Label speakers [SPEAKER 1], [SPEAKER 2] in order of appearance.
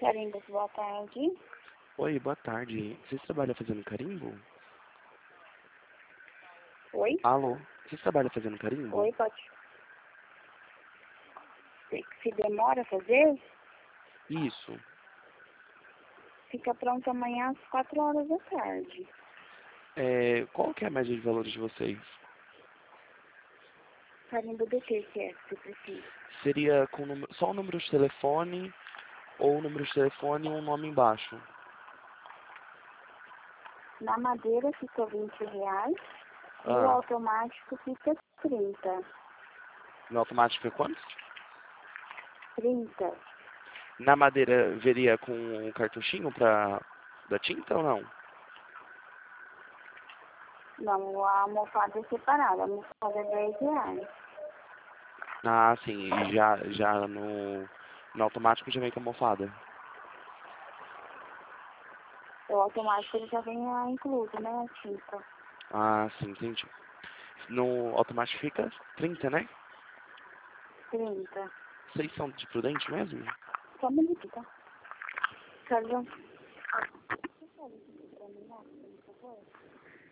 [SPEAKER 1] Carimbos, boa tarde.
[SPEAKER 2] Oi, boa tarde. Vocês trabalham fazendo carimbo?
[SPEAKER 1] Oi?
[SPEAKER 2] Alô? Vocês trabalham fazendo carimbo?
[SPEAKER 1] Oi, pode. Se demora a fazer,
[SPEAKER 2] Isso.
[SPEAKER 1] fica pronto amanhã às 4 horas da tarde.
[SPEAKER 2] Qual que é a média de valores de vocês?
[SPEAKER 1] Carimbo do que é que você precisa?
[SPEAKER 2] Seria com só o número de telefone ou o número de telefone e um nome embaixo?
[SPEAKER 1] Na madeira fica R$ 20 e o
[SPEAKER 2] Ah,
[SPEAKER 1] automático fica 30.
[SPEAKER 2] no automático é quanto?
[SPEAKER 1] 30.
[SPEAKER 2] Na madeira veria com um cartuchinho da tinta ou não?
[SPEAKER 1] Não, a almofada é separada. A almofada é R$ 10.
[SPEAKER 2] Ah, sim. E já no automático já vem com almofada.
[SPEAKER 1] O automático ele já vem incluso, né? A tinta.
[SPEAKER 2] Ah, sim, entendi. No automático fica 30, né?
[SPEAKER 1] 30.
[SPEAKER 2] Vocês são de Prudente mesmo?
[SPEAKER 1] Só um minuto, tá? Carlos,